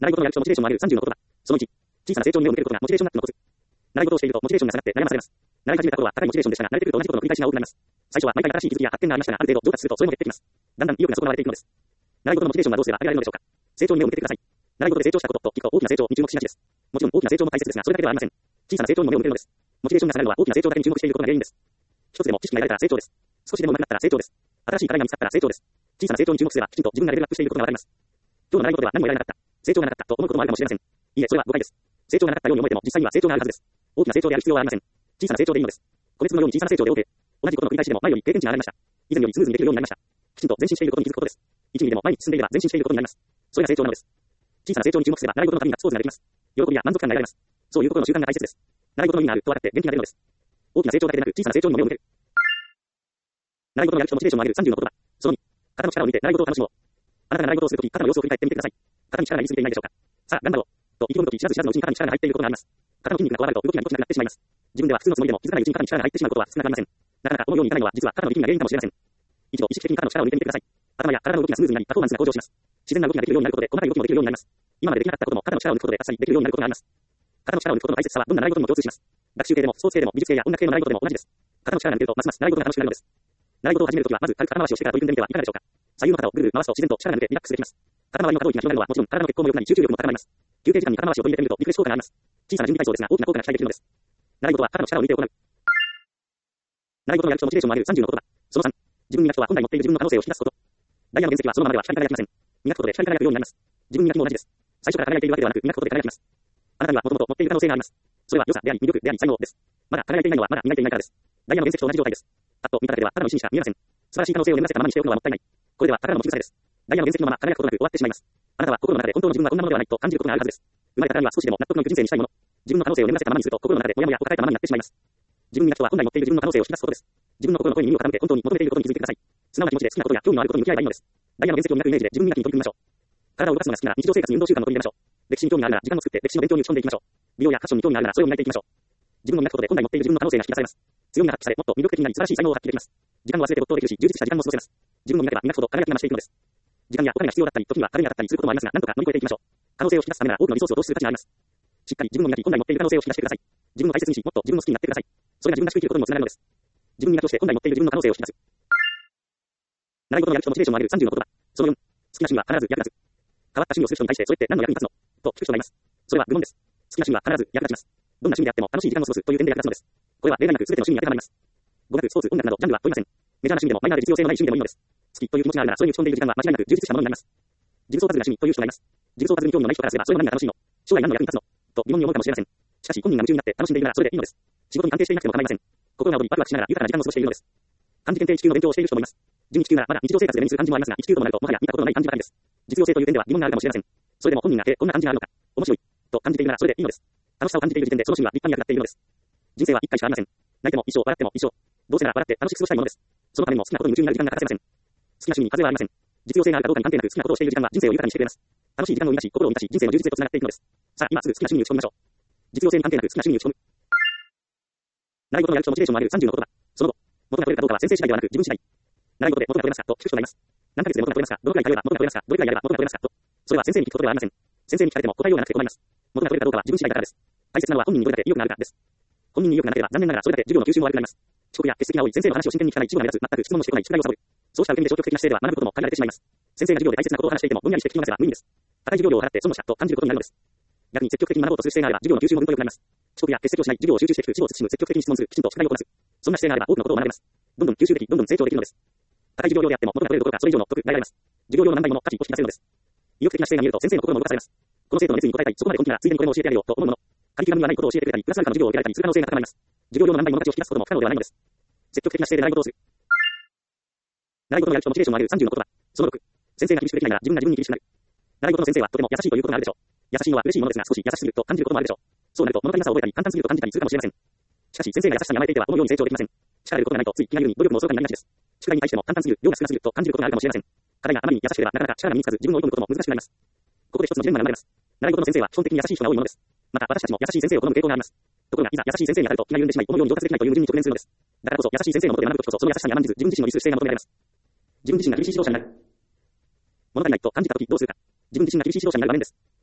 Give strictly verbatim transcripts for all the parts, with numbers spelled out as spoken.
習い事のやる気とモチベーションを上げるさんじゅうのことだ。そのいち、小さな成長に目を向けることがモチベーションアップのコツ。習い事をしているとモチベーションが下がって悩まされます。習い始めた頃は高いモチベーションでしたが、慣れてくると同じことの繰り返しが多くなります。最初は毎回新しい気づきや発見がありましたが、ある程度上達するとそれも減ってきます。だんだん意欲が損なわれていくのです。習い事のモチベーションはどうすれば上げられるのでしょうか。成長に目を向けてください。習い事で成長したことと聞くと大きな成長に注目しがちです。もちろん大きな成長も大切ですが、それだけではありません。小さな成長にも目を向けるのです。モチベーションが下がるのは大きな成長だけに注目していることが原因です。一つでも知識が得られたら成長です。少しでも上手くなったら成長です。新しい課題が見つかったら成長です。小さな成長に注目すれば、きちんと自分がレベルアップしていることがわかります。今日の習い事では何も得られなかった。成長がなかったと思うこともあるかもしれません。いいえ、それは誤解です。成長がなかったように思えても、実際には成長があるはずです。大きな成長である必要はありません。小さな成長でいいのです。個別のように小さな成長で OK。同じことの繰り返しでも前より経験値が上がりました。以前よりスムーズにできるようになりました。きちんと前進していることに気づくことです。いちミリでも前に進んでいれば前進していることになります。それが成長なのです。小さな成長に注目すれば、習い事のためにガッツポーズができます。喜びや満足感が得られます。そういう心の習慣が大切です。習い事の意味があると分かって元気が出るのです。大きな成長だけでなく、小さな成長にも目を向ける。習い事のやる気とモチベーションを上げるさんじゅうの言葉。そのに、肩の力を抜いて習い事を楽しもう。あなたが習い事をするとき、肩の様子を振り返ってみてください。肩に力が入りすぎていないでしょうか。さあ、頑張ろう。と意気込むとき、知らず知らずのうちに肩に力が入っていることがあります。肩の筋肉が加わると動きがぎこちなくなってしまいます。自分では普通のつもりでも気づかないうちに肩に力が入ってしまうことは少なくありません。なかなかこのようにいかないのは実は肩の力みが原因かもしれません。一度意識的に肩の力を抜いてみてください。頭や体の動きがスムーズになり、パフォーマンスが向上します。自然な動きができるようになることで、細かい動きもできるようになります。今までできなかったことも肩の力を抜くことであっさりできるようになることがあります。肩の力を抜くことの大切さはどんな習い事にも共通します。学習系でもスポーツ系でも美術系や音楽系の習い事でも同じです。肩の力が抜けるとますます習い事が楽しくなるのです。習い事を始めるときはまず軽く肩回しをしてから取り組んでみてはいかがでしょうか。左右の肩をぐるぐる回すと自然と力が抜けリラックスできます。肩周りの可動域が広がるのはもちろん体の血行も良くなり集中力も高まります。休憩時間に肩回しを取り入れてみるとリフレッシュ効果があります。小さな準備体操ですが大きな効果が期待できるのです。習い事は肩の力を抜いて行う。習い事のやる気とモチベーションを上げるさんじゅうの言葉。そのさん、自分磨きとは本来持っている自分の可能性を引き出すこと。ダイヤの原石はそのままでは光り輝きません。磨くことで光り輝くようになります。自分磨きも同じです。最初から輝いているわけではなく磨くことで輝きます。あなたにはもともと持っている可能性があります。それは良さであり魅力であり才能です。まだ輝いていないのはまだ磨いていないからです。ダイヤの原石と同じ状態です。パッと見ただけではただの石にしか見えません。素晴らしい可能性を眠らせたままにしておくのはもったいない。これでは宝の小さいです。ダイヤの原石のまま輝くことなく終わってしまいます。あなたは心の中で本当の自分はこんなものではないと感じることがあるはずです。生まれたからには少しでも納得のいく人生にしたいもの。自分の可能性を眠らせたままにすると心の中でモヤモヤを抱えたままになってしまいます。自分磨きとは本来持っている自分の可能性を引き出すことです。自分の心の声に耳を傾け本当に求めていることに気づいてください。素直な気持ちで好きなことや興味のあることに向き合えばいいのです。ダイヤの原石を磨くイメージで自分磨きに取り組みましょう。体を動かすのが好きなら日常生活に運動習慣を取り入れましょう。歴史に興味があるなら時間を作って歴史の勉強に打ち込んでいきましょう。美容やファッションに興味があるならそれを磨いていきましょう。自分の磨くことで本来持っている自分の可能性が引き出されます。強みが発揮されもっと魅力的になり素晴らしい才能を発揮できます。時間を忘れて没頭できるし充実した時間も過ごせます。自分の磨けば磨くほど輝きが増していくのです。時間やお金が必要だったり時には金がかかったりすることもありますが何とか乗り越えていきましょう。可能性を引き出すためなら多くのリソースを投資する価値があります。しっかり自分の磨き本来持っている可能性を引き出してください。自分を大切にしもっと自分を好きになってください。それが自分らしく生きることにもつながるのです。自分磨きとして本来持っている自分の可能性を引き出す。習い事のやる気とモチベーションを上げるさんじゅうの言葉。そのよん、好きな趣味は必ず役立つ。変わった趣味をする人に対してそれって何の役に立つのと聞く人がいます。それは愚問です。好きな趣味は必ず役立ちます。どんな趣味であっても楽しい時間を過ごすという点で役立つのです。これは例外なく全ての趣味に当てはまります。語学、スポーツ、音楽などジャンルは問いません。メジャーな趣味でもマイナーで実用性のない趣味でもいいのです。好きという気持ちがあるならそれに打ち込んでいる時間は間違いなく充実したものになります。ジグソーパズルが趣味という人がいます。ジグソーパズルに興味のない人からすればそれは何が楽しいの将来何の役に立つのと疑問に思うかもしれません。しかし本人が夢中になって楽しんでいるならそれでいいのです。仕事に関係していなくても構いません。心が躍りワクワクしながら豊かな時間を過ごしているのです。漢字検定いち級の勉強をしている人もいます。準いち級ならまだ日常生活で目にする漢字もありますがいち級ともなるともはや見たことのない漢字ばかりです。実用性という点では疑問があるかもしれません。それでも本人がえこんな漢字があるのか面白いと感じているならそれでいいのです。楽しさを感じている時点でその趣味は立派に役立っているのです。人生は一回しかありません。泣いても一生笑っても一生。どうせなら笑って楽しく過ごしたいものです。そのためにも好きなことに夢中になる時間が欠かせません。好きな趣味に風はありません。実用性があるかどうかに関係なく好きなことをしている時間は人生を豊かにしてくれます。楽しい時間を生み出し心を満たし人生の充実へとつながっていくのです。さあ今すぐ好きな趣味に打ち込みましょう。実用性に関係なく好きな趣味に打ち込む。習い事のやる気とモチベーションを上げるさんじゅうの言葉。その後、元が取れるかどうかは先生次第ではなく自分次第。習い事で元が取れますかと聞く人がいます。何ヶ月で元が取れますか、どのくらい通えば元が取れますか、どれくらいやれば元が取れますかと。それは先生に聞くことではありません。先生に聞かれても答えようがなくて困ります。元が取れるかどうかは自分次第だからです。大切なのは本人にどれだけ意欲があるかです。本人に意欲がなければ残念ながらそれだけ授業の吸収も悪くなります。遅刻や欠席が多い、先生の話を真剣に聞かない、授業が目立つ、全く質問もしてこない、宿題をサボる。そうした受け身で消極的な姿勢では学ぶことも限られてしまいます。先生が授業で大切なことを話していてもぼんやりして聞き流せば無意味です。高い授業料を払って損をしたと感じることになるのです。逆に積極的に学ぼうとする姿勢があれば授業の吸収もぐんと良くなります。遅刻や欠席をしない、授業を集中して聞く、知を慎む、積極的に質問する、きちんと宿題をこなす。そんな姿勢があれば多くのことを学べます。どんどん吸収でき、どんどん成長できるのです。高い授業料であっても元が取れるどころかそれ以上の得が得られます。授業料の何倍もの価値を引き出せるのです。意欲的な姿勢が見えると先生の心も動かされます。この生徒の熱意に応えたい、そこまで根気ならついでにこれも教えてやるよと思うもの。過激が無理はないことを教えてくれたり、プラスアルファの授業を受けられたりする可能性が高まります。授業料の何倍もの価値を引き出すことも不可能ではないのです。積極的な姿勢で習い事をする。習い事のやる気とモチベーションを上げるさんじゅうの言葉。そのろく、先生が厳しくできないなら自分が自分に厳しくなる。習い事の先生はとても優しいということがあるでしょう。優しいのは嬉しいものですが少し優しすぎると感じることもあるでしょう。そうなると物足りなさを覚えたり簡単すぎると感じたりするかもしれません。しかし先生が優しさに甘えていてはこのように成長できません。力いることがないとつい気が緩み努力も遅くなりがちです。宿題に対しても簡単すぎる、量が少なすぎると感じることがあるかもしれません。課題があまりに優しければなかなか力が身につかず自分を追い込むことも難しくなります。ここで一つのジレンマが生まれます。習い事の先生は基本的に優しい人が多いものです。また私たちも優しい先生を好む傾向があります。ところがいざ優しい先生に当たると気が緩んでしまいこのように上達できないという矛盾に直面するのです。だからこそ優しい先生のもとで学ぶときこそその優しさに甘んじず自分自身の理する姿勢が求められます。自分自身が厳しい指導者になる。物足りないと感じたときどうするか。自分自身が厳しい指導者になる場面です。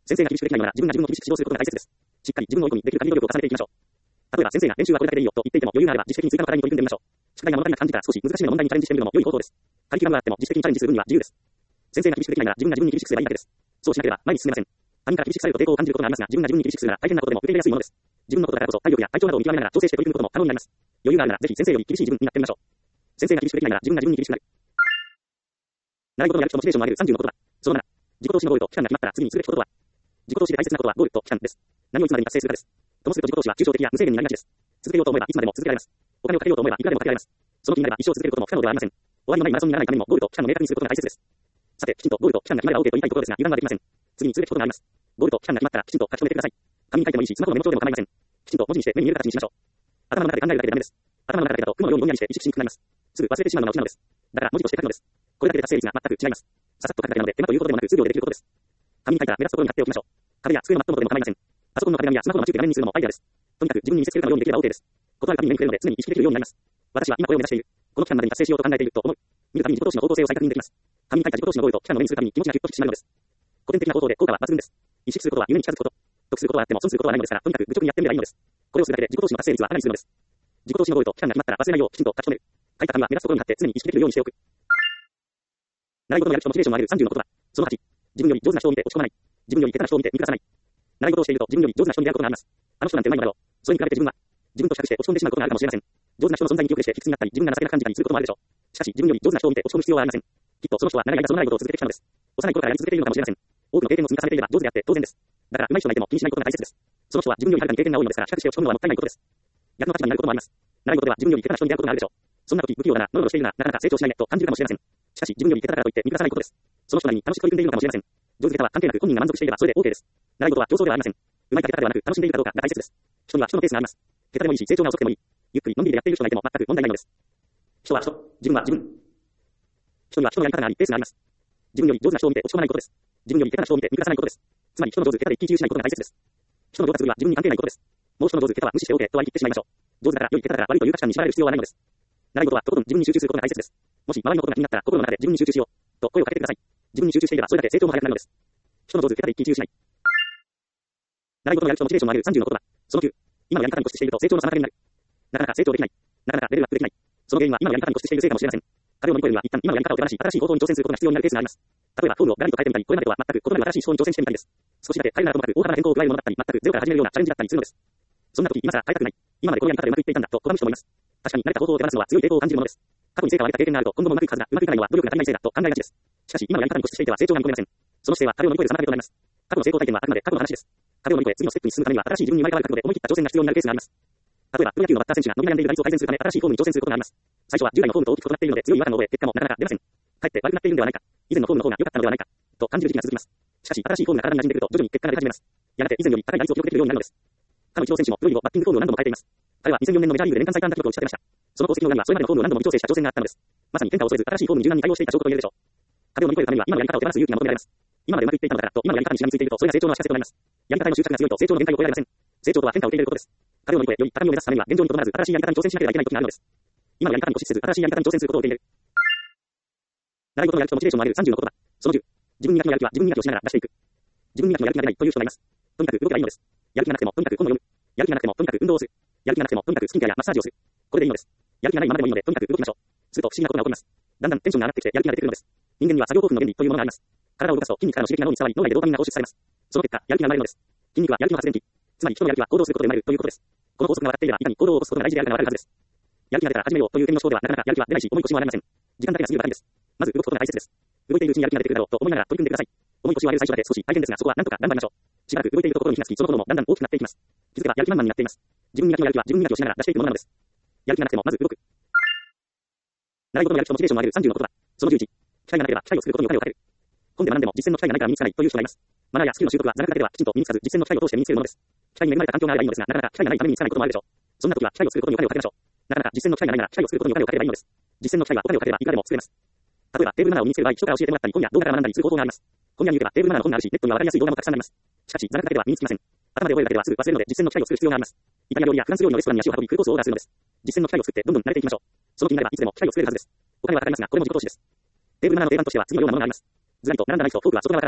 先生が厳しくできないのなら自分が自分を厳しく指導することが大切です。しっかり自分を追い込み、できる限り努力を重ねていきましょう。例えば先生が練習はこれだけでいいよと言っていても余裕があれば自主的に追加の課題に取り組んでみましょう。宿題が物足りなく感じたら少し難しめの問題にチャレンジしてみるのも良い方法です。カリキュラムがあっても自主的にチャレンジする分には自由です。先生が厳しくできないなら自分が自分に厳しくすればいいだけです。そうしなければ前に進めません。他人から厳しくされると抵抗を感じることがありますが、自分が自分に厳しくするなら大変なことでも受け入れやすいものです。自分のことだからこそ体力や体調などを見極めながら調整して取り組むことも可能になります。余裕があるならぜひ先生より厳しい自分になってみましょう。先生が厳しくできないなら自分が自分に厳しくなる。習い事のやる気とモチベーションを上げるさんじゅうのことだ。そのなな、自己投資のゴールと期間が決まったら次にすべきことは、自己投資で大切なことはゴールと期間です。何をいつまでに達成するかです。ともすると自己投資は抽象的や無制限になりがちです。続けようと思えばいつまでも続けられます。お金をかけようと思えばいくらでもかけられます。その気になれば一生続けることも不可能ではありません。終わりのないマラソンにならないためにもゴールと期間の明確にすることが大切です。さて、きちんとゴールと期間が決まれば OK と言いたいところですが、油断はできません。次にすべきことがあります。ゴールと期間が決まったらきちんと書き留めてください。紙に書いてもいいし、スマホのメモ帳でも構いません。きちんと文字にして目に見える形にしましょう。頭の中で考えるだけでダメです。頭の中だけだと雲のようにぼんやりして意識しにくくなります。すぐ忘れてしまうのが落ちなのです。だから文字として書くのです。これだけで達成率が全く違います。ささっと書くだけなので手間ということでもなく数秒でできることです。紙に書いたら目立つところに貼っておきましょう。壁や机のマットのところでも構いません。パソコンの壁紙やスマホの待ち受け画面にするのもアイデアです。とにかく自分に見せつけるかのようにできれば OK です。ことあるたびに目に触れるので常に意識できるようになります。私は今これを目指している。この期間までに達成しようと考えていると思う。見るたびに自己投資の方向性を再確認できます。紙に書いた自己投資のゴールと期間の目にするたびに気持ちがギュッと引き締まるのです。古典的な方法で効果は抜群です。意識することは夢に近づくこと。得することはあっても損することはないのですから、とにかく愚直にやってみればいいのです。これをするだけで自己投資の達成率はかなりするのです。自己投資のゴールと期間が決まったら忘れないようきちんと書き留める。書いた紙は目立つところに貼って常に意識できるようにしておく。習い事のやる気とモチベーションを上げるさんじゅうのことだ。そのはち、自分より上手な人を見て落ち込まない。自分より下手な人を見て見下さない。習い事をしていると自分より上手な人に出会うことがあります。あの人なんてうまいのだろう。それに比べて自分は、自分と比較して落ち込んでしまうことがあるかもしれません。上手な人の存在に記憶して卑屈になったり、自分が情けなく感じたりすることもあるでしょう。しかし自分より上手な人を見て落ち込む必要はありません。きっとその人は長い間その習い事を続けてきたのです。幼い頃からやり続けているのかもしれません。多くの経験を積み重ねていれば上手であって当然です。だから上手い人がいても気にしないことが大切です。その人は自分よりはるかに経験が多いのですから、比較して落ち込むのはもったいないことです。逆の立場になることもあります。習い事では自分より下手な人に出会うことがあるでしょう。そんな時不器用だな、ノロノロしているな、なかなか成長しないねと感じるかもしれません。しかし自分より下手だからといって見下さないことです。その人なりに楽しく取り組んでいるのかもしれません。上手下手は関係なく本人が満足していればそれで OK です。習い事は競争ではありません。うまいか下手ではなく楽しんでいるかどうかが大切です。人には人のペースがあります。下手でもいいし成長が遅くてもいい。ゆっくりのんびりでやっている人がいても全く問題ないのです。人は人、自分は自分。人には人のやり方があり、ペースがあります。自分より上手な人を見て落ち込まないことです。自分より下手な人を見て見下さないことです。つまり人の上手下手で一喜一憂しないことが大切です。人の上達ぶりは自分に関係ないことです。もう人の上手下手は無視して OK と割り切ってしまいましょう。上手だから良い下手だから悪いという価値観に縛られる必要はないのです。習い事はとことん自分に集中することが大切です。もし周りのことが気になったら心の中で自分に集中しようと声をかけてください。自分に集中していればそれだけ成長も早くなるのです。人の上手下手で一喜一憂しない。習い事のやる気とモチベーションを上げるさんじゅうのことだ。そのきゅう、今のやり方に固執していると成長の妨げになる。なかなか成長できない。なかなかレベルアップできない。その原因は今のやり方に固執しているせいかもしれません。壁を乗り越えるには一旦今のやり方を手放し新しい方法に挑戦することが必要になるケースがあります。例えばフォームをガラリと変えてみたり、これまでとは全く異なる新しい手法に挑戦してみたりです。少しだけ彼らともなく大幅な変更を加えるものだったり、全くゼロから始めるようなチャレンジだったりするのです。そんな時今更変えたくない。今までこのやり方でうまくいっていたんだと拒む人もいます。確かに慣れた方法を手放すのは強い抵抗を感じるものです。過去に成果を上げた経験があると今後もうまくいくはずだ。うまくいかないのは努力が足りないせいだと考えがちです。しかし今のやり方に固執していては成長が見込めません。その姿勢は壁を乗り越える妨げとなります。過去の成功体験はあくまで過去の話です。壁を乗り越え次のステップに進むためには新しい自分に生まれ変わる覚悟で思い切った挑戦が必要になるケースがあります。例えばプロ野球のバッター選手が伸び悩んでいる打率を改善するため新しいフォームに挑戦することがあります。最初は従来のフォームと大きく異なっているので強い違和感を覚え結果もなかなか出ません。かえって悪くなっているのではないか。以前のフォームの方が良かったのではないか。と感じる時期が続きます。しかし新しいフォームが体に馴染んでくると徐々に結果が出始めます。やがて以前より高い打率を記録できるようになるのです。かのイチロー選手もプロ入り後バッティングフォームを何度も変えています。彼はにせんよねんのメジャーリーグで年間最短記録を打ち立てました。その功績の裏にはそれまでのフォームを何度も微調整した挑戦があったのです。まさに変化を恐れず新しいフォームに柔軟に対応していた証拠と言えるでしょう。壁を乗り越えるためには今のやり方を手放す勇気が求められます。今までうまくいっていたのだからと今のやり方にしがみついているとそれが成長の足かせとなります。やり方への執着が強いと成長の限界を超えられません。成長とは変化を受け入れることです。壁を乗り越えより高みを目指すためには現状にとどまらず新しいやり方に挑戦しなければいけない時があるのです。今のやり方に固執せず新しいやり方に挑戦することを受け入れる。習い事のやる気とモチベーションを上げるさんじゅうのことだ。そのじゅう、自分磨きのやる気は自分磨きをしながら出していく。自分磨きのやる気が出ないという人がいます。とにかく動けばいいのです。やる気がなくてもとにかく本を読む。やる気がなくてもとにかく運動をする。やる気がなくてもとにかくスキンケアやマッサージをする。これでいいのです。やる気がないままでもいいのでとにかく動きましょう。すると不思議なことが起こります。だんだんテンションが上がってきてやる気が出てくるのです。人間には作業興奮の原理というものがあります。体を動かすと筋肉からの刺激が脳に伝わり脳内でドーパミンが放出されます。その結果やる気が生まれるのです。筋肉はやる気の発電機。つまり人のやる気は行動することで生まれるということです。この法則が分かっていればいかに行動を起こすことが大事であるかが分かるはずです。やる気が出たら始めようという点の思考ではなかなかやる気は出ないし重い腰も洗えません。時間だけが過ぎるばかりです。まず動くことが大切です。動いているうちにやる気が出てくるだろうと思いながら取り組んでください。重い腰を上げる最初だけ少し大変ですがそこは何とか頑張りましょう。しばらく動いているところに気がつきそのこともだんだん大きくなっていきます。気づけばやる気満々になっています。自分磨きのやる気は自分磨きをしながら出していくものなのです。やる気がなくてもまず動く。習い事のやる気とモチベーションを上げるさんじゅうのことだ。そのじゅういち、機会がなければ機会を作ることにお金をかける。本で学んでも実践の機会がないから身につかないという人がいます。マナーやスキルの習得は座学だけではきちんと身につかず実践の機会を通して身につけるものです。機会に恵まれた環境があればいいのですがなかなか機会がないために身につかないこともあるでしょう。そんな時は機会を作ることにお金をかけましょう。なかなか実践の機会がないなら機会を作ることにお金をかければいいのです。実践の機会はお金をかければいくらでも作れます。例えばテーブルマナーを身につける場合人から教えてもらったり本や動画から学んだりする方法があります。本屋に行けばテーブルマナーの本があるしネットには分かりやすい動画もたくさんあります。しかし座学だけでは身につきません。頭で覚えるだけではすぐ忘れるので実践の機会を作る必要があります。イタリア料理やフランス料理のレストランに足を運びフードコースをオーダーするのです。実践の機会を作ってどんどん慣れていきましょう。その気になればいつでも機会を作れるはずです。お金はかかりますがこれも自己投資です。テーブルマナーの定番としては次のようなものがあります。ずらりと並んだナイフとフォークは外側から使う。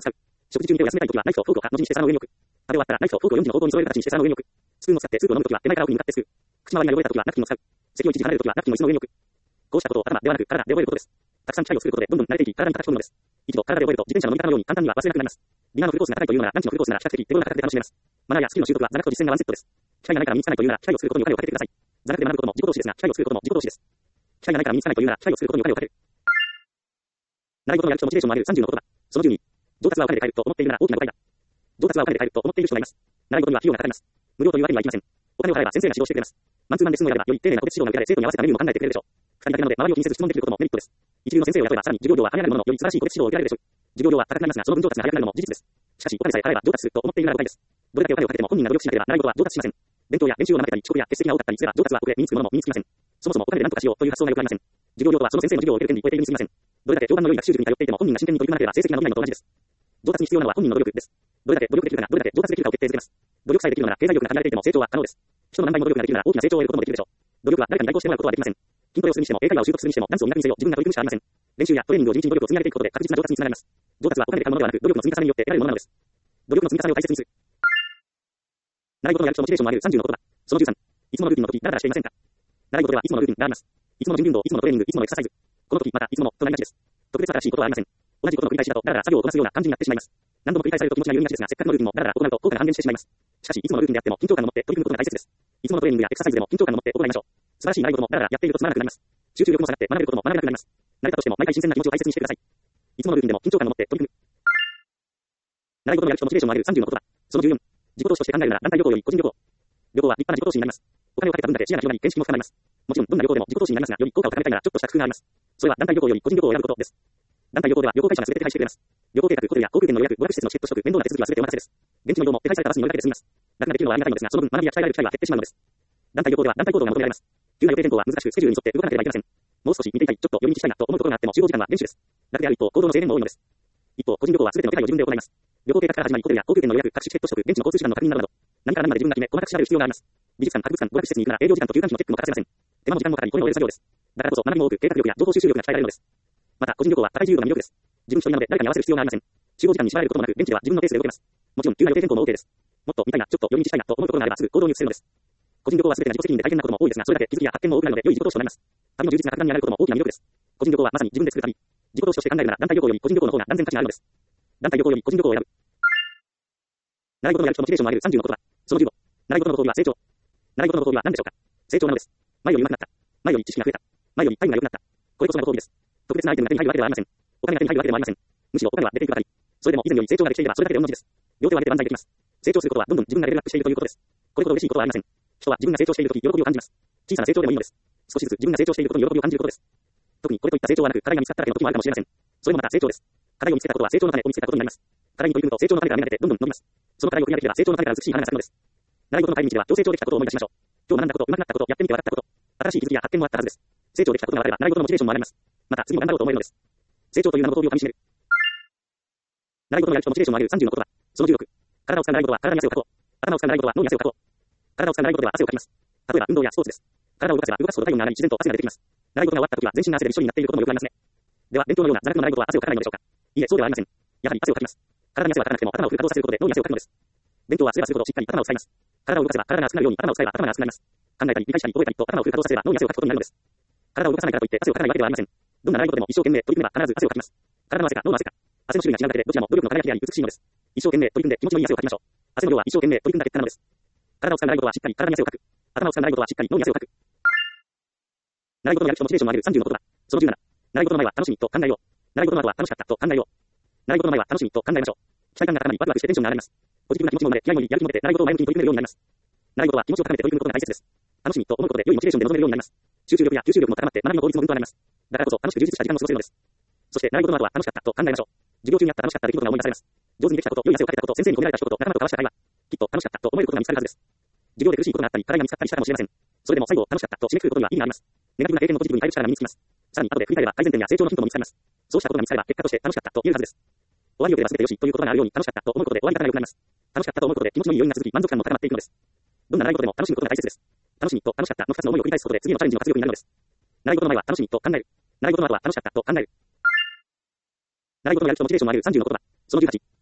食事中に手を休めたいときは、ナイフとフォークをかの字にして皿の上に置く。食べ終わったら、ナイフとフォークをよんじの方向に揃える形にして皿の上に置く。スプーンを使ってスープを飲むときは、手前から奥に向かってすくう。口周りが汚れたときは、ナプキンを使う。席を一時離れるときは、ナプキンを椅子の上に置く。こうしたことを頭ではなく、体で覚えることです。たくさん機会を作ることで、どんどん慣れていき、体に形を取るのです。一度体で覚えると、自転車の乗り方のように簡単には忘れなくなります。ビナーのフルコースが高いというのなら、ランチのフルコースなら比較的手頃な価格で楽しめます。マナーやスキルの習得は座学と実践がワンセットです。機会がないから身につかないというなら、機会を作ることにお金をかけてください。座学で学ぶことも自己投資ですが、機会を作ることも自己投資です。機会がないから身につかないというなら、機会を作ることにお金をかける。習い事のやる気とモチベーションも上げるさんじゅうのことだ。そのじゅうに、上達はお金で買えると思っているなら大きな誤解だ。上達はお金で買えると思っている人がいます。習い事には費用がかかります。無料というわけにはいきません。お金を払えば先生が指導してくれます。マンツーマンレッスンをやれば、より丁寧な個別指導が受けられ、生徒に合わせたメニューも考えてくれるでしょう。二人だけなので、周りを気にせず質問できることもメリットです。一流の先生を雇えば、さらに授業料は跳ね上がるものの、より素晴らしい個別指導を受けられるでしょう。授業料は高くなりますが、その分上達が早くなるのも事実です。しかし、お金さえ払えば上達すると思っているなら誤解です。どれだけお金をかけても本人が努力しなければ、習い事は上達しません。勉強や練習を怠けたり、遅刻や欠席が多かったりすれば、上達は遅れ、身につくものも身につきません。そもそもお金で何とかしようという発想がよくありません。授業料とはその先生の授業を受ける権利を超えているにすぎません。どれだけ評判の良い学習塾に通っていても本人が真剣に取り組まなければ成績が伸びないのと同じです。上達に必要なのは本人の努力です。どれだけ努力できるかがどれだけ上達できるかを決定づけます。努力さえできるのなら経済力が限られていても成長は可能です。人の何倍も努力ができるなら大きな成長を得ることもできるでしょう。努力は誰かに代行してもらうことはできません。筋トレをするにしても英会話を習得するにしてもダンスを磨くにせよ自分が取り組むしかありません。練習やトレーニングを地道に努力を積み上げていくことで確実な上達につながります。上達はお金で買うものではなく努力の積み重ねによって得られるものなのです。努力の積み重ねを大切にする。習い事のやる気とモチベーションを上げるさんじゅうのことだ。そのじゅうさん、いつものルーティンの時ダラダラしていませんか。習い事ではいつものルーティンがあります。いつもの準備運動、いつものトレーニング、いつものエクササイズ。この時またいつものとなりがちです。特別新しいことはありません。同じことの繰り返しだとダラダラ作業をこなすような感じになってしまいます。何度も繰り返されると気持ちが緩みがちですが、せっかくのルーティンもダラダラ行うと効果が半減してしまいます。しかしいつものルーティンであっても緊張感を持って取り組むことが大切です。いつものトレーニングやエクササイズでも緊張感を持って行いましょう。素晴らしい習い事もダラダラやっているとつまらなくなります。集中力も下がって学べることも学べなくなります。慣れたとしても毎回新鮮な気持ちを大切にしてください。いつものルーティンでも緊張感を持って取り組む。習い事のやる気とモチベーションを上げるさんじゅうのことだ。そのじゅうよん、自己投資として考えるなら団体旅行より個人旅行。旅行は立派な自己投資になります。お金をかけた分だけ視野が広がり、見識も深まります。もちろんどんな旅行でも自己投資になりますが、より効果を高めたいならちょっとした工夫があります。それは団体旅行より個人旅行を選ぶことです。団体旅行では旅行会社が全て手配してくれます。旅行計画、ホテルや航空券の予約、語学施設のチケット取得、面倒な手続きは全てお任せです。現地の移動も手配されたバスに乗るだけで済みます。楽ができるのはありがたいのですが、その分学びや鍛えられる機会は減ってしまうのです。団体旅行では団体行動が求められます。急な予定変更は難しく、スケジュールに沿って動かなければいけません。もう少し見ていたい、ちょっと寄り道したいなと思うところがあっても集合時間は厳守です。楽である一方、行動の制限も多いのです。一方、個人旅行は全ての手配を自分で行います。旅行計画から始まり、ホテルや航空券の予約、各種チケット取得、現地の交通時間の確認などなど、何から何まで自分が決め、細かく調べる必要があります。美術館、博物館、語学施設に行くなら営業時間と休館費のチェックも欠かせません。手間も時間もかかり、これも終える作業です。だからこそ学びも多く、計画力や情報収集力が鍛えられるのです。また、個人旅行は高い自由度が魅力です。自分一人なので誰かに合わせる必要がありません。集合時間に縛られることもなく、現地では自分のペースで動けます。もちろん急な予定変更も OK です。もっと見たいな、ちょっと寄り道したいなと思うところがあればすぐ行動に移せるのです。個人旅行は全てが自己責任で大変なことも多いですが、それだけ気づきや発見も多くなるので良い自己投資となります。旅の充実が格段に上がることも大きな魅力です。個人旅行はまさに自分で作る旅。自己投資として考えるなら団体旅行より個人旅行の方が断然価値があるのです。団体旅行より個人旅行を選ぶ。習い事のやる気とモチベーションを上げるさんじゅうのことだ。そのじゅうご、習い事のご褒美は成長。習い事のご褒美は何でしょうか。成長なのです。前より上手くなった。前より知識が増えた。前よりタイムが良くなった。これこそがご褒美です。特別なアイテムが手に入るわけではありません。お金が手に入るわけでもありません。むしろお金は出ていくばかり。それでも以前より成長ができていればそれだけで同じです。両手を上げて万歳できます。成長することはどんどん自分がレベルアップしているということです。これほど嬉しいことはありません。人は自分が成長しているとき喜びを感じます。小さな成長でもいいのです。少しずつ自分が成長していることに喜びを感じることです。特にこれといった成長はなく課題が見つかっただけの時もあるかもしれません。それもまた成長です。課題を見つけたことは成長の種を見つけたことになります。課題に取り組むと成長の種が芽が出てどんどん伸びます。その課題をクリアできれば成長の種から美しい花が咲くのです。習い事の帰り道では今日成長できたことを思い出しましょう。今日学んだこと、上手くなったこと、やってみて笑ったこと、新しい気づきや発見もあったはずです。成長できたことがあれば習い事のモチベーションも上がります。また次も頑張ろうと思えるのです。成長という名のご褒美をかみしめる。習い事のやる気とモチベーションを上げるさんじゅうのことだ。そのじゅうろく、体を使う習い事は体に汗をかこう。頭を使う習い事は脳に汗をかこう。体を使う習い事は汗をかきます。例えば運動やスポーツです。体を動かせば動かすほど体温が上がり自然と汗が出てきます。習い事が終わった時は全身が汗でびっしょりになっていることもよくありますね。では勉強のような座学の習い事は汗をかかないのでしょうか。いいえ、そうではありません。やはり汗をかきます。体に汗はかかなくても頭をフル稼働させることで脳に汗をかくのです。勉強はすればするほどしっかり頭を使います。体を動かせば体が熱くなるように頭を使えば頭が熱くなります。考えたり理解したり覚えたりと頭をフル稼働させれば脳に汗をかくことになるのです。体を動かさないからといって汗をかかないわけではありません。どんな習い事でも一生懸命取り組めば必ず汗をかきます。体の汗か脳の汗か。汗の種類が違うだけでどちらも努力の輝きであり美しいのです。一生懸命取り組んで気持ちのいい汗をかきましょう。汗の量は一生懸命取り組んだ結果なのです。体を使う習い事はしっかり体に汗をかく。頭を使う習い事はしっかり脳に汗をかく。習い事のやる気とモチベーションを上げるさんじゅうのことだ。そのじゅうなな、習い事の前は楽しみと考えよう。習い事の後は楽しかったと考えよう。習い事の前は楽しみと考えましょう。期待感が高まりワクワクしてテンションが上がります。ポジティブな気持ちも生まれ気合もやる気も出て習い事を前向きに取り組めるようになります。習い事は気持ちを高めて取り組むことが大切です。楽しみと思うことで良いモチベーションで臨めるようになります。集中力や吸収力も高まって学びの効率もぐんと上がります。だからこそ楽しく充実した時間を過ごせるのです。そして習い事の後は楽しかったと考えましょう。授業中にあった楽しかった出来事が思い出されます。上手にできたこと、良い汗をかけたこと、先生に褒められた一言、仲間と交わした会話、きっと楽しかったと思えることが見つかるはずです。授業で苦しいことがあったり、課題が見つかったりしたかもしれません。それでも最後楽しかったと締めくくることには意味があります。ネガティブな経験のポジティブに変える力が身につきます。さらに後で振り返れば改善点や成長のヒントも見つかります。そうしたことが見つかれば結果として楽しかったと言えるはずです。終わりよければ全てよしという言葉があるように楽しかったと思うことで終わり方が良くなります。楽しかったと思うことで気持ちのいい余韻が続き満足感も高まっていくのです。どんな習い事でも楽しむことが大切です。楽しみと楽しかったのふたつの思いを繰り返すことで次のチャレンジの活力になるのです。習い事の前は楽しみと考える。習い事の後は楽しかったと考える。習い事のやる気とモチベーションを上げるさんじゅうのことだ。そのじゅうはち、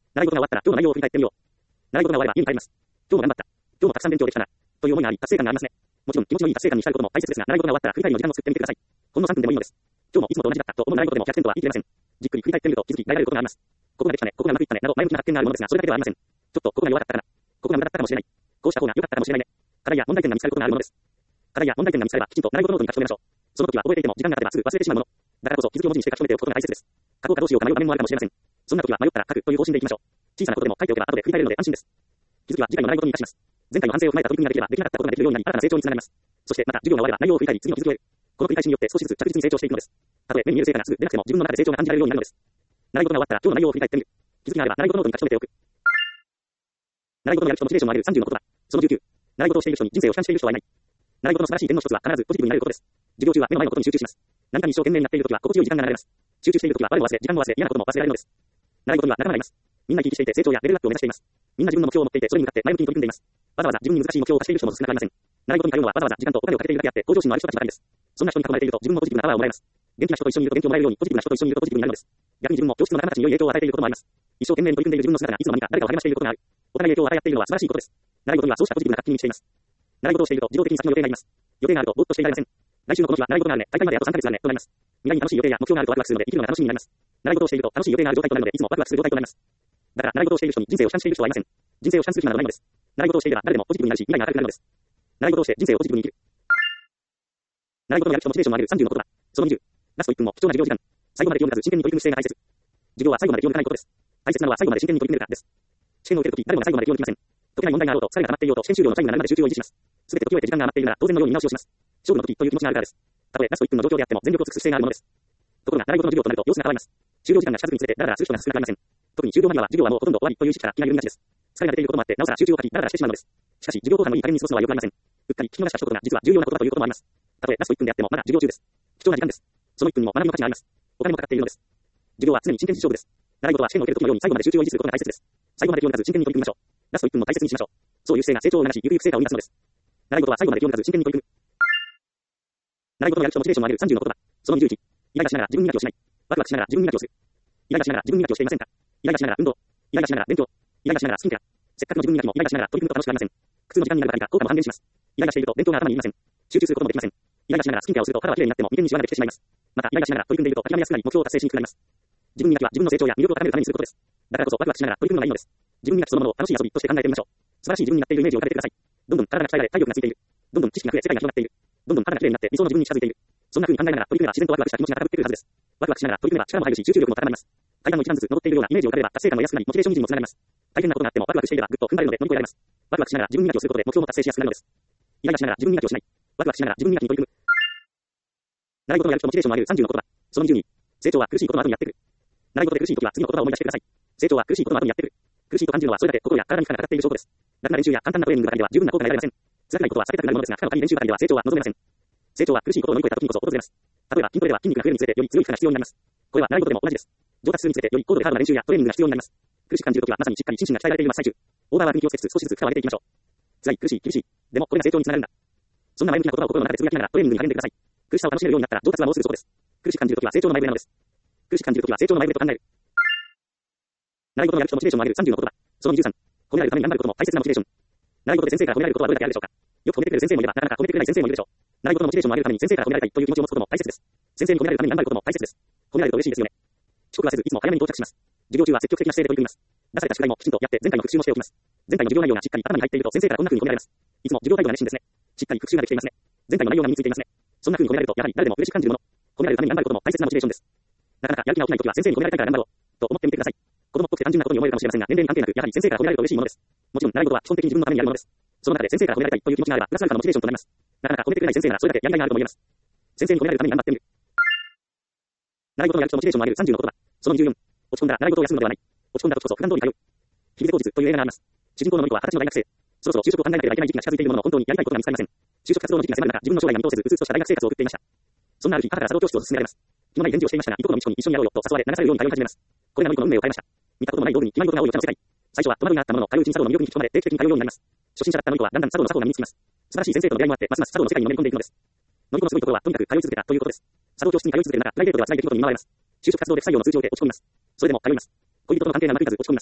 習い事が終わったら今日の内容を振り返ってみよう。習い事が終われば家に帰ります。今日も頑張った。今日もたくさん勉強できたな。という思いがあり、達成感がありますね。もちろん気持ちのいい達成感に浸ることも大切ですが、習い事が終わったら振り返りの時間を作ってみてください。ほんのさんぷんでもいいのです。今日もいつもと同じだったと思う習い事でもひゃくてんとは言い切れません。じっくり振り返ってみると気づき耐えられることがあります。ここができたね、ここがうまくいったね、など前向きな発見があるものですが、それだけではありません。ちょっとここが弱かったかな。ここが無駄だったかもしれない。こうした方が良かったかもしれないね。課題や問題点が見つかることがあるものです。課題や問題点が見つかればきちんと習い事ノートに書き留めましょう。その時は覚えていても時間が経てばすぐ忘れてしまうもの。だからこそ気づきを文字にして書き留めておくことが大切です。書こうかどうしようか迷う場面もあるかもしれません。そんな時は迷ったら書くという方針でいきましょう。小さなことでも書いておけば後で振り返れるので安心です。気づきは次回の習い事に生かします。前回の反省を踏まえた取り組みができればできなかったことができるようになり新たな成長につながります。そしてまた授業が終われば内容を振り返り次の気づきを得る。この繰り返しによって少しずつ着実に成長していくのです。たとえ目に見える成果がすぐ出なくても自分の中で成長が感じられるようになるのです。習い事が終わったら今日の内容を振り返ってみる。気づきがあれば習い事ノートに書き留めておく。習い事のやる気とモチベーションを上げるさんじゅうの言葉。そのじゅうきゅう。習い事をしている人に人生を悲観している人はいない。習い事の素晴らしい点の一つは必ずポジティブになれることです。授業中は目の前のことに集中します。何かに一生懸命になっているときは心地よい時間が流れます。集中しているときは我を忘れ、時間も忘れ、嫌なことも忘れられるのです。習い事には仲間がいます。みんな生き生きしていて成長やレベルアップを目指しています。みんな自分の目標を持っていてそれに向かって前向きに取り組んでいます。わざわざ自分に難しい目標を課している人も少なくありません。習い事に通うのはわざわざ時間とお金をかけているだけあって向上心のある人たちばかりです。そんな人に囲まれていると自分もポジティブなパワーをもらえます。元気な人と一緒にいると元気をもらえるようにポジティブな人と一緒にいるとポジティブになるのです。逆に自分も教室の仲間たちに良い影響を与えていることもあります。一生懸命に取り組んでいる自分の姿がいつの間にか誰かを励ましていることがある。お互い影響を与え合っているのは素晴らしいことです。習い事にはそうしたポジティブな活気に満ちています。習い事をしていると自動的に先の予定があります。予定があるとぼーっとしていられません。来週のこの日は習い事があるね、大会まであとさんかげつあるね、となります。未来に楽しい予定や目標があるとワクワクするので生きるのが楽しみになります。習い事をしていると楽しい予定がある状態となるのでいつもワクワクする状態となります。だから習い事をしている人に人生を悲観している人はいません。人生を悲観する人などないのです。習い事をしていれば誰でもポジティブになるし未来が明るくなるのです。習い事をして人生をポジティブに生きる。習い事のやる気とモチベーションを上げるさんじゅうの言葉。そのにじゅう。ラストいっぷんも貴重な授業時間。最後まで気を抜かず真剣に取り組む姿勢が大切。授業は最後まで気を抜かないことです。大切なのは最後まで真剣に取り組めるかです。試験を受けるとき誰もが最後まで気を抜きません。解けない問題があろうと疲れが溜まっていようと試験終了の最後になるまで集中を維持します。すべて解き終えて時間が余っているなら当然のように見直しをします。勝負の時という気持ちがあるからです。たとえラストいっぷんの状況であっても全力を尽くす姿勢があるものです。ところが習い事の授業となると様子が変わります。終了時間が近づくにつれてダラダラする人が少なくありません。特に終了間際は授業はもうほとんど終わりという時期から気が緩みがちです。疲れが出ていることもあってなおさら集中を欠きダラダラしてしまうのです。しかし授業後半のいい加減に過ごすのはよくありません。うっかり聞き逃した一言が実は重要なことだということもあります。たとえラストいっぷんであってもまだ授業中です。貴重な時間です。そのいっぷんにも学びの価値があります。お金もかかっているのです。授業は常に真剣勝負です。習い事は試験を受ける時のように最後まで集中を維持することが大切です。最後まで気を抜かず真剣に取り組みましょう。ラストいっぷんも大切にしましょう。そういう姿勢が成長を促し、ゆくゆく成果を生み出すのです。習い事は最後まで気を抜かず真剣に取り組む。習い事のやる気とモチベーションを上げるさんじゅうの言葉。そのにじゅういち。イライラしながら自分磨きをしない。ワクワクしながら自分磨きをする。イライラしながら自分磨きをしていませんか？イライラしながら運動。イライラしながら勉強。イライラしながらスキンケア。せっかくの自分磨きもイライラしながら取り組むと楽しくありません。苦痛の時間になるばかりか効果も半減します。イライラしていると勉強が頭に入りません。集中することもできません。イライラしながらスキンケアをすると肌は綺麗になっても眉間にシワができてしまいます。またイライラしながら取り組んでいると諦めやすくなり目標を達成しにくくなります。自分磨きは自分の成長や魅力を高めるためにすることです。だからこそワクワクしながら取り組むのがいいのです。自分磨きそのものを楽しい遊びとして考えてみましょう。素晴らしい自分になっているイメージを浮かべてください。どんどん体が鍛えられ体力がついている。どんどん知識が増え世界が広がっている。どんどん肌が綺麗になって理想の自分に近づいている。そんな風に考えながら取り組めば自然とワクワクした気持ちが高ぶってくるはずです。ワクワクしながら取り組めば力も入るし集中力も高まります。階段の一段ずつ登っているようなイメージを浮かべれば達成感も安くなりモチベーション維持にもつながります。大変なことがあってもワクワクしていればぐっと踏ん張れるので乗り越えられます。ワクワクしながら自分磨きをすることで目標も達成しやすくなるのです。イライラしながら自分磨きをしない。ワクワクしながら自分磨きに取り組む。習い事のやる気とモチベーションを上げるさんじゅうの言葉。そのにじゅうに。成長は苦しいことの後にやってくる。習い事で苦しい時は次の言葉を思い出してください。成長は苦しいことの後にやってくる。苦しいと感じるのはそれだけ心や体に負荷がかかっている証拠です。楽な練習や簡単なトレーニングばかりでは十分な効果が得られません。辛いことは避けたくなるものですが、負荷の高い練習ばかりでは成長は望めません。成長は苦しいことを乗り越えた時にこそ訪れます。例えば筋トレでは筋肉が増えるにつれてより強い負荷が必要になります。これは習い事でも同じです。上達するにつれてより高度でハードな練習やトレーニングが必要になります。苦しく感じる時はまさにしっかり心身が鍛えられている真っ最中。オーバーワークに気をつけつつ少しずつ負荷を上げていきましょう。辛い、苦しい、厳しい。でもこれが成長につながるんだ。そんな前向きな言葉を心の中でつぶやきながらトレーニングに励んでください。苦しさを楽しめるようになったら上達はもうすぐそこです。苦しく感じる時は成長の前触れなのです。苦しく感じる時は成長の前触れと考える。習い事のやる気とモチベーションを上げるさんじゅうの言葉。そのにじゅうさん。褒められるために頑張ることも大切なモチベーション。習い事で先生から褒められることはどれだけあるでしょうか。よく褒めてくれる先生もいればなかなか褒めてくれない先生もいるでしょう。習い事のモチベーションを上げるために先生から褒められたいという気持ちを持つことも大切です。先生に褒められるために頑張ることも大切です。褒められると嬉しいですよね。遅刻はせずいつも早めに到着します。授業中は積極的な姿勢で取り組みます。出された宿題もきちんとやって前回の復習もしておきます。前回の授業内容がしっかり頭に入っていると先生からこんな風に褒められます。いつも授業態度が熱心ですね。しっかり復習ができていますね。前回の内容が身についていますね。そんな風に褒められるとやはり誰でも嬉しく感じるもの。褒められるために頑張ることも大切なモチベーションです。なかなかやる気が起きないときは先生に褒められたいから頑張ろうと思ってみてください。子供っぽくて単純なことに思えるかもしれませんが、年齢に関係なくやはり先生から褒められると嬉しいものです。もちろん習い事は基本的に自分のためにやるものです。その中で先生から褒められたいという気持ちがあればプラスアルファのモチベーションとなります。なかなか褒めてくれない先生ならそれだけやりがいがあると思います。先生に褒められるために頑張ってみる。習い事のやる気とモチベーションを上げるさんじゅうの言葉。そのにじゅうよん。落ち込んだら習い事を休むのではない。落ち込んだ時こそ普段通り通う。日々口実という映画があります。主人公のノリコは二十歳の大学生。そろそろ就職を考えなければいけない時期が近づいているものの本当にやりたいことが見つかりません。就職活動の時期が迫る中、自分の将来が見通せず、うつうつとした大学生活を送っていました。そんなある日、母から茶道教室を勧められます。気のない返事をしていましたが、いとこの美智子に一緒にやろうよと誘われ、流されるように通い始めます。これがノリコの運命を変えました。見たこともない道具に決まり事が多いお茶の世界。最初は戸惑いがあったものの、通ううちに茶道の魅力に引き込まれ、定期的に通うようになります。初心者だったノリコはだんだん茶道の作法が身につきます。素晴らしい先生との出会いもあって、ますます茶道の世界にのめり込んでいくのです。ノリコのすごいところは、とにかく通い続けたということです。茶道教室に通い続ける中、プライベートでは辛い出来事に見舞われます。就職活動で不採用の通知を受け落ち込みます。それでも通います。恋人との関係がうまくいかず落ち込みます。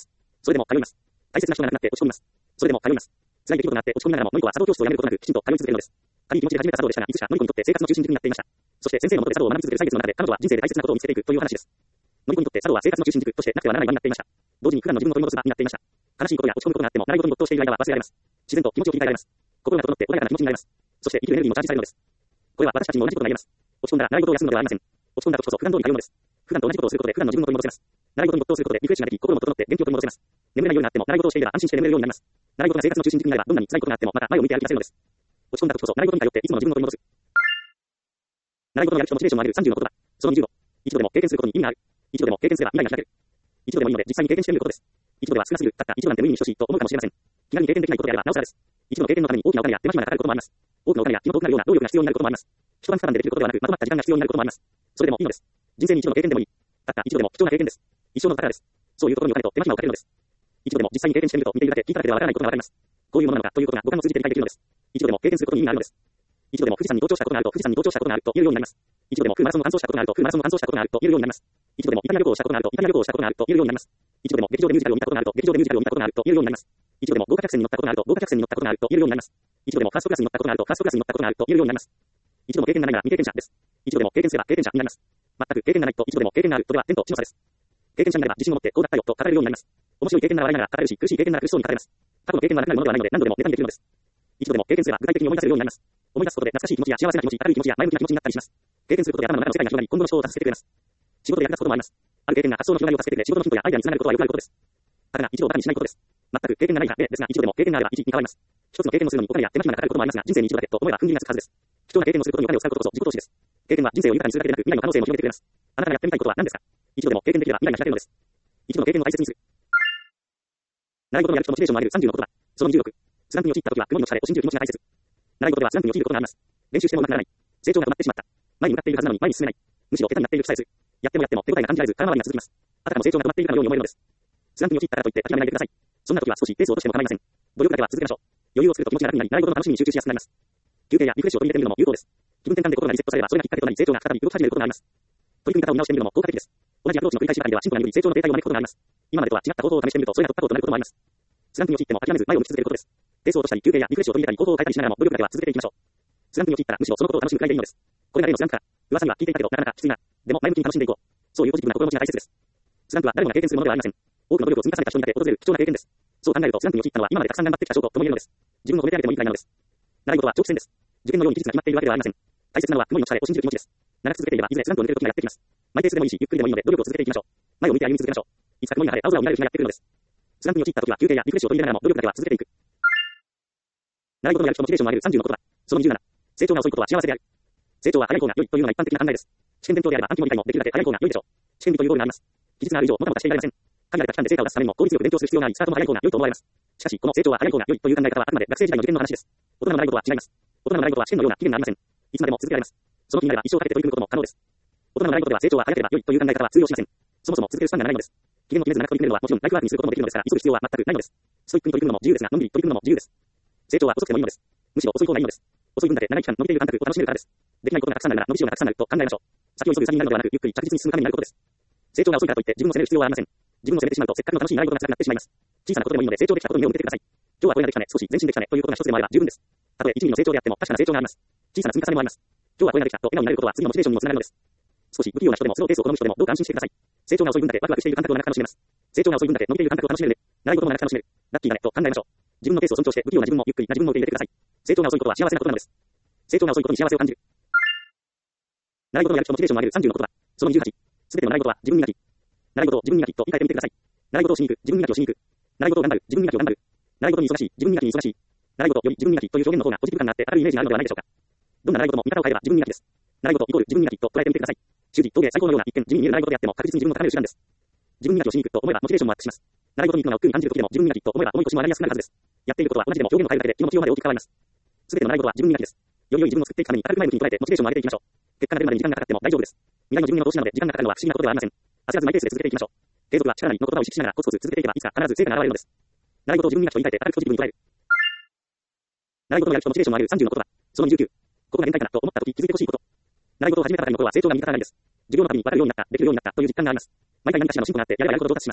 それでも通います。大切な人が亡くなって落ち込みます。それでも通います。辛い出来事があって落ち込みながらも、のりこは茶道教室を辞めることなく、きちんと通い続けるのです。軽い気持ちで始めた茶道でしたが、いつしかのりこにとって生活の中心軸になっていました。そして先生のもとで茶道を学び続ける歳月の中で、彼女は人生で大切なことを見つけていくという話です。のりこにとって茶道は生活の中心軸としてなくてはならない場になっていました。同時に普段の自分を取り戻す場になっていました。悲しいことや落ち込むことがあっても、習い事に没頭している間は忘れられます。自然と気持ちを切り替えられます。心が整って穏やかな気持ちになります。そして生きるエネルギーもチャージされるのです。これは私たちにも同じことが言えます。落ち込んだら習い事を休むのではありません。落ち込んだ時こそ普段通り通うのです。普段と同じことをすることで普段の自分を取り戻せます。習い事に没頭することでリフレッシュができ、心も整って元気を取り戻せます。眠れないようになっても習い事をしていれば安心して眠れるようになります。習い事が生活の中心軸になればどんなに辛いことがあってもまた前を向いて歩き出せるのです。落ち込んだ時こそ習い事に頼っていつもの自分を取り戻す。習い事のやる気とモチベーションを上げるさんじゅうの言葉。そのにじゅうご。一度でも経験することに意味がある。一度でも経験すれば未来が開ける。一度でもいいので実際に経験してみることです。一度では少なすぎる、たった一度なんて無意味に等しいと思うかもしれません。気軽に経験できないことであればなおさらです。一度の経験のために大きなお金や手間暇がかかることもあります。多くのお金や気の遠くなるような労力が必要になることもあります。一晩二晩でできることではなく、まとまった時間が必要になることもあります。それでもいいのです。人生に一度の経験でもいい。たった一度でも貴重な経験です。一生の宝です。そういうところにお金と手間暇をかけるのです。一度でも実際に経験してみると見ているだけ聞いただけではわからないことがわかります。こういうものなのかということが五感を通じて理解できるのです。一度でも経験することに意味があるのです。一度でも富士山に登頂したことがあると富士山に登頂したことがあると言えるようになります。一度でもフルマラソンを完走したことがあるとフルマラソンを完走したことがあると言えるようになります。一度でもイタリア旅行をしたことがあるとイタリア旅行をしたことがあると言えるようになります。一度でも劇場でミュージカルを見たことがあると劇場でミュージカルを見たことがあると言えるようになります。一度でも豪華客船に乗ったことがあると豪華客船に乗ったことがあると言えるようになります。一度でもファーストクラスに乗ったことがあるとファーストクラスに乗ったことがあると言えるようになります。一度も経験がないなら未経験者です。一度でも経験すれば経験者になります。全く経験がないと一度でも経験があるとでは天と地の差です。経験者になれば自信を持ってこうだったよと語れるようになります。面白い経験なら笑いながら語れるし、苦しい経験なら苦しそうに語れます。過去の経験はなくなるものではないので何度でもネタにできるのです。一度でも経験すれば具体的に思い出せるようになります。思い出すことで懐かしい気持ちや幸せな気持ち、明るい気持ちや前向きな気持ちになったりします。経験することで頭の中の世界が広がり、今後の人を助けてくれます。仕事で役立つこともあります。ある経験が発想の広がりを助けてくれ、仕事のヒントやアイデアにつながることはよくあることです。ただ一度をバカにしないことです。全く経験がないからでですが、一度でも経験があれば一に変わります。一つの経験をするのにお金や手間暇がかかることもありますが、人生に一度だけと思えば踏ん切りがつくはずです。貴重な経験をすることにお金を使うことこそ自己投資です。経験は人生を豊かにするだけでなく、未来の可能性も広げてくれます。あなたがやってみたいことは何ですか？一度でも経験できれば未来が開けるのです。一度の経験を大切にする。習い事のやる気とモチベーションを上げるさんじゅうの言葉。そのにじゅうろく。スランプに陥った時は曇りの下でを信じる気持ちが大切。習い事ではスランプに陥ることがあります。練習してもうまくならない。成長が止まってしまった。前に向かっているはずなのに前に進めない。むしろ下手になっている気さえする。やってもやっても手応えが感じられず空回りが続きます。あたかも成長が止まっているかのように思えるのです。スランプに陥ったからといって諦めないでください。そんな時は少しペースを落としても構いません。努力だけは続けましょう。余裕を作ると気持ちが楽になり、習い事の楽しみに集中しやすくなります。休憩やリフレッシュを取り入れてみるのも有効です。気分転換で心がリセットされれば、それがきっかけとなり成長が再び動き始めることがあります。取り組み方を見直してみるのも効果的です。同じアプローチの繰り返しばかりでは進歩が鈍り成長の停滞を招くことがあります。今までとは違った方法を試してみると、それが突破口となることもあります。スランプに陥っても諦めず前を向き続けることです。ペースを落としたり休憩やリフレッシュを取り入れたり方法を変えたりしながらも努力だけは続けていきましょう。スランプに陥ったらむしろそのことを楽しむくらいでいいのです。これが例のスランプから。噂には聞いていたけどなかなかきついな。でも前向きに楽しんでいこう。そういうポジティブな心持ちが大切です。スランプは誰もが経験するものではありません。多くの努力を積み重ねた人にだけ訪れる貴重な経験です。そう考えるとスランプに陥ったのは今までたくさん頑張ってきた証拠とも言えるのです。自分を褒めてあげてもいいくらいなのです。習い事は長期戦です。受験のように期日が決まっているわけではありません。大切なのは曇りの下でを信じる気持ちです。長く続けていればいずれスランプを抜ける時がやってきます。マイペースでもいいし、ゆっくりでもいいので努力を続けていきましょう。前を向いて歩み続けましょう。いつか曇りが晴れ、青空を見られる日がやってくるのです。スランプに陥った時は休憩やリフレッシュを取り入れながらも努力だけは続けていく。習い事のやる気とモチベーションを上げるさんじゅうの言葉。そのにじゅうなな。成長が遅いことは幸せである。成長は早い方が良いというのが一般的な考えです。試験勉強であれば暗記も理解もできるだけ早い方が良いでしょう。試験日というゴールがあります。期日がある以上もたもたしていられません。限られた期間で成果を出すためにも効率よく勉強する必要があり、スタートも早い方が良いと思われます。しかし、この成長は早い方が良いという考え方はあくまで学生時代の受験の話です。大人の習い事は違います。大人の習い事は試験のような期限がありません。いつまでも続けられます。その気になれば一生かけて取り組むことも可能です。大人の習い事では成長は早ければ良いという考え方は通用しません。そもそも続けるスパンが長いのです。期限を決めず長く取り組めるのはもちろんライフワークにすることもできるのですが、急ぐ必要は全くないのです。ストイックに取り組むのも自由ですが、のんびり取り組むのも自由です。成長は遅くてもいいのです。むしろ遅い方がいいのです。遅い分だけ長い期間伸びている感覚を楽しめるからです。できないことがたくさんなるなら伸びしろがたくさんなると考えましょう。先を急ぐさになるのではなく、ゆっくり着実に進むためになることです。成長が遅いからといって自分を責める必要はありません。自分を責めてしまうとせっかくの楽しい習い事が辛くなってしまいます。小さなことでもいいので成長できたことに目を向けてください。今日はこれができたね、少し前進できたねということが一つでもあれば十分です。たとえ一ミリの成長であっても確かな成長があります。小さな積み重ねもあります。今日はこれができたと笑顔になれることは次のモチベーションにもつながるのです。少し不器用な人でもスローペースを好む人でもどうか安心してください。成長が遅い分だけワクワクしている感覚を長く楽しめます。成長が遅い分だけ伸びている感覚を楽しめるね。習い事も長く楽しめる。ラッキーだねと考えましょう。自分のペースを尊重して不器用な自分もゆっくりな自分も受け入れてください。成長が遅いことは幸せなことなのです。成長が遅いことに幸せを感じる。習い事のやる気とモチベーションを上げるさんじゅうの言葉。そのにじゅうはち。すべての習い事は自分磨き。習い事を自分磨きと言い換えてみてください。習い事をしに行く、自分磨きをしに行く。習い事を頑張る、自分磨きを頑張る。習い事に忙しい、自分磨きに忙しい。習い事より自分磨きという表現の方がポジティブ感があって明るいイメージがあるのではないでしょうか。どんな習い事も見方を変えれば自分磨きです。習い事イコール自分磨きと捉えてみてください。習字、陶芸、最高のような一見地味に見える習い事であっても確実に自分を高める手段です。自分磨きをしに行くと思えばモチベーションもアップします。習い事に行くのが億劫に感じる時でも自分磨きと思えば重い腰も洗いやすくなるはずです。やっていることは同じでも表現を変えるだけで気持ちようまで大きく変わります。すべての習い事は自分磨きです。より良い自分を作っていくために明るく前向きに捉えてモチベーションを上げていきましょう。結果が出るまでに時間がかかっても大丈夫です。未来の自分の投資なので時間がかかるのは不思議なことではありません。焦らずマイペースで続けていきましょう。継続は力なりの言葉を意識しながらコツコツ続けていけばいつか必ず成果が現れるのです。習い事を自分磨きと言い換えて明るくポジティブに捉える。習い事のやる気とモチベーションを上げるさんじゅうの言葉。そのにじゅうきゅう。ここが限界かなと思った時気づいてほしいこと。習い事を始めたばかりの頃は成長が右肩上がりです。授業のたびに分かるようになった、できるようになったという実感があります。毎回何かしらの進歩があってやればやるほど上達します。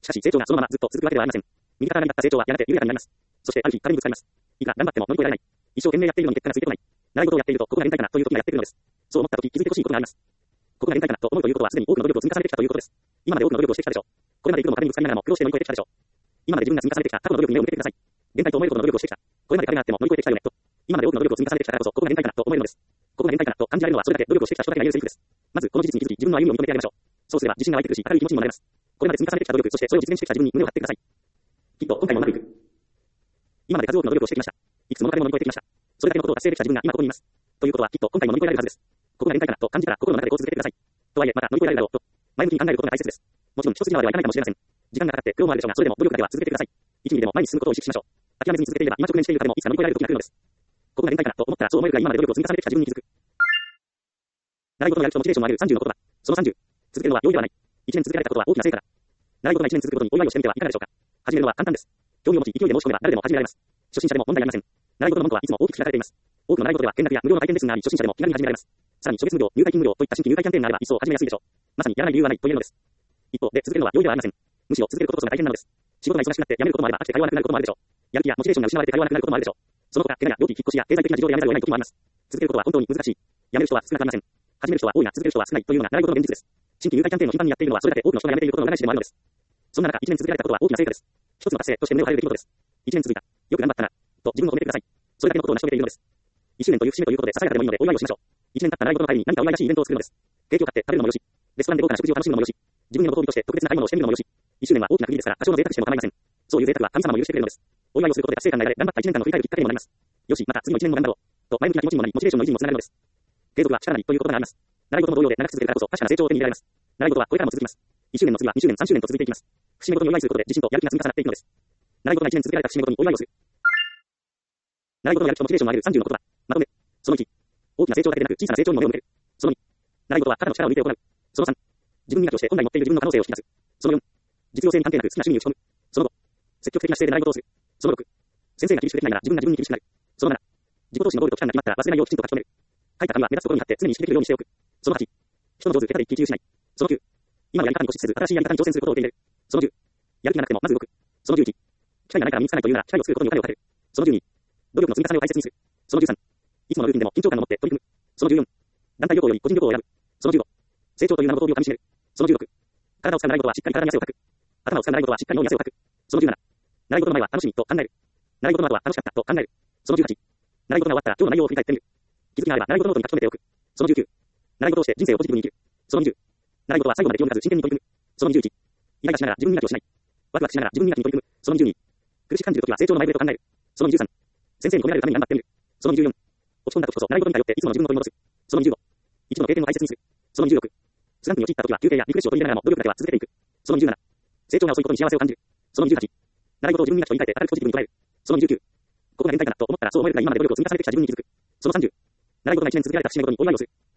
しかし、成長がそのままずっと続くわけではありません。右肩上がりだった成長はやがて緩やかになります。そして、ある日、壁にぶつかります。いくら頑張っても乗り越えられない。一生懸命やっているのに結果がついてこない。習い事をやっていると、ここが限界かなという時がやってくるのです。そう思った時、気づいてほしいことがあります。ここが限界かなと思うということは、すでに多くの努力を積み重ねてきたということです。今まで多くの努力をしてきたでしょう。これまで幾度も壁にぶつかりながらも苦労して乗り越えてきたでしょう。今まで自分が積み重ねてきた過去の努力に目を向けてください。限界と思えるほどの努力をしてきた。これまで壁があっても乗り越えてきたよねと。今まで多くの努力を積み重ねてきたからこそ、ここが限界かなと思えるのです。ここが限界かなと感じられるのは、それだけ努力をしてきた人だけが言えるセリフです。まず、この事実に気づき、自分の歩みを認めてあげましょう。そうすれば、自信が湧いてくるし、明るい気持ちにもなれます。これまで積み重ねてきた努力、そしてそれを実現してきた自分に胸を張ってください。きっと、今回もうまくいく。今まで数多くの努力をしてきました。いくつもの壁も乗り越えてきました。それだけのことを達成できた自分が今ここにいます。ということは、きっと今回も乗り越えられるはずです。ここが限界かなと感じたら、心の中でこう続けてください。とはいえ、また乗り越えられるだろうと、前向きに考えることが大切です。もちろん、一筋縄ではいかないかもしれません。時間がかかって苦労もあるでしょうが、それでも努力だけは続けてください。一ミリでも前に進むことを意識しましょう。諦めずに続けていれば、今直面している壁もいつか乗り越えられる時が来るのです。ここが限界かなと思ったら、そう思えるが今まで努力を積み重ねてきた自分に気づく。習い事のやる気とモチベーションを上げるさんじゅうの言葉。そのさんじゅう。続けるのは容易ではない。いちねん続けられたことは大きな成果だ。習い事がいちねん続くことにお祝いをしてみてはいかがでしょうか。始めるのは簡単です。興味を持ち、勢いで申し込めば誰でも始められます。初心者でも問題ありません。習い事の門戸はいつも大きく開かれています。多くの習い事では見学や無料の体験レッスンがあり、初心者でも気軽に始められます。さらに、初月無料、入会金無料といった新規入会キャンペーンがあれば一層始めやすいでしょう。まさにやらない理由はないと言えるのです。一方で、続けるのは容易ではありません。むしろ続けることこそが大変なのです。仕事が忙しくなって辞めることもあれば、飽きて通わなくなることもあるでしょう。やる気やモチベーションが失われて通わなくなることもあるでしょう。その他、怪我や病気、引っ越しや経済的な事情で辞めざるを得ない時もあります。続けることは本当に難しい。辞める人は少なくありません。始める人は多いが続ける人は少ないというのが習い事の現実です。新規入会キャンペーンを頻繁にやっているのはそれだけ多くの人が辞めていることの裏返しでもあるのです。そんな中、いちねん続けられたことは大きな成果です。一つの達成として胸を張れる出来事です。いちねん続いた。よく頑張ったな。と自分を褒めてください。それだけのことを成し遂げているのです。いっしゅうねんという節目ということで、ささやかでもいいのでお祝いをしましょう。いちねん経った習い事の帰りに何かお祝いらしいイベントを作るのです。ケーキを買って食べるのもよし、レストランで豪華な食事を楽しむのもよし、自分へのご褒美として特別な買い物をしてみるのもよし、いっしゅうねんは大きな区切りですから、多少の贅沢しても構いません。そういう贅沢は神様も許してくれるのです。お祝いをすることで達成感が得られ、頑張ったいちねんかんの振り返るきっかけにもなります。よし、また次のいちねんも頑張ろう。と前向きな気持ちにもなり、モチベーションの維持にもつながるのです。継続は力なりということがあります。習い事も同様で長く続けるからこそ確かな成長を手に入れられます。習い事はこれからも続きます。いっしゅうねんの次はにじゅうねん、さんじゅうねんと続いていきます。節目ごとにお祝いすることで自信とやる気が積み重なっていくのです。習い事がいちねん続けられた節目ごとにお祝いをする。習い事のやる気とモチベーションを上げるさんじゅうの言葉。まとめ。そのいち。大きな成長だけでなく小さな成長にも目を向ける。そのに。習い事は肩の力を抜いて行う。そのさん。自分磨きをして本来持っている自分の可能性を引き出す。そのよん。実用性に関係なく好きな趣味に打ち込む。そのご。積極的な姿勢で習い事をする。そのろく。先生が厳しくできないなら自分が自分に厳しくなる。そのなな。自己投資のゴールと期間が決まったら忘れないようきちんと書き留める。書いた紙は目立つところに貼って常に意識できるようにしておく。そのはち。人の上手下手で一喜一憂しない。そのきゅう。今のやり方に固執せず新しいやり方に挑戦することを受け入れる。そのじゅう。やる気がなくてもまず動く。そのじゅういち。機会がないから身につかないというなら機会を作ることにお金をかける。そのじゅうに。努力の積み重ねを大切にする。そのじゅうさん。いつものルーティンでも緊張感を持って取り組む。そのじゅうよん。団体旅行より個人旅行を選ぶ。そのじゅうご。成長という名のご褒美をかみしめる。そのじゅうろく。体を使う習い事はしっかり体に汗をかく。頭を使う習い事はしっかり脳に汗をかく。そのじゅうなな。習い事の前は楽しみと考える。習い事の後は楽しかったと考える。そのじゅうはち。習い事が終わったら今日の内容を振り返ってみる。気づきがあれば習い事ノートに書き留めておく。そのじゅうきゅう。習い事をして人生をポジティブに生きる。そのにじゅう。習い事は最後まで気を抜かず真剣に取り組む。そのにじゅういち。イライラしながら自分磨きをしない。ワクワクしながら自分磨きに取り組む。そのにじゅうに。苦しく感じるときは成長の前触れと考える。そのにじゅうさん。先生に褒められるために頑張ってみる。そのにじゅうよん。落ち込んだ時こそ習い事に頼っていつもの自分を取り戻す。そのにじゅうご。一度の経験を大切にする。そのにじゅうろく。スランプに陥った時は休憩やリフレッシュを取り入れながらも努力だけは続けていく。そのにじゅうなな。成長が遅いことに幸せを感じる。そのにじゅうはち。習い事を自分磨きと言い換えて明るくポジティブに捉える。そのにじゅうきゅう。ここが限界かなと思ったらそう思えるが今まで努力を積み重ねてきた自分に気づく。そのさんじゅう。習い事がいちねん続けられた節目ごとにお祝いをする。